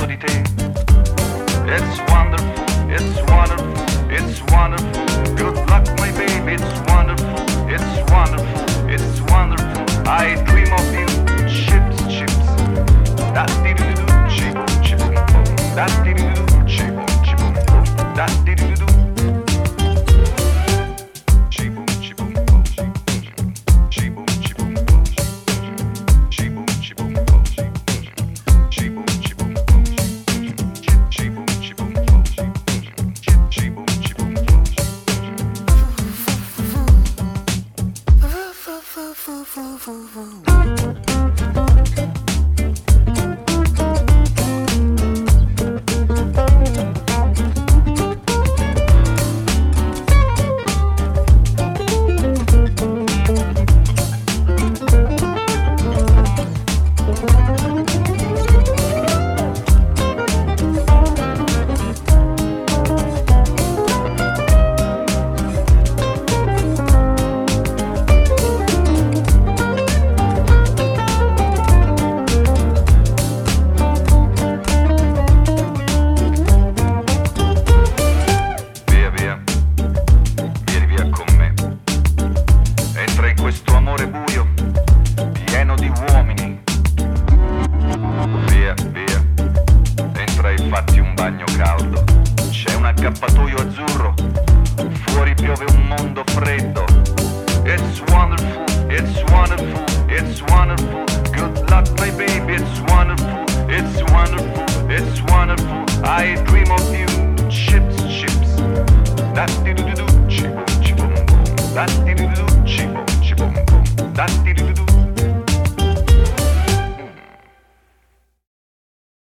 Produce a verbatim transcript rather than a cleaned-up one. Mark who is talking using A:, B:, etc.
A: innamorato di te. It's wonderful, it's wonderful, it's wonderful. Good luck my baby, it's wonderful, it's wonderful, it's wonderful. I dream of you, chips, chips. Da di du du, chip, chip, da di du du, chip, chip, da di du du. Da di du du, chip, chip, da di du du.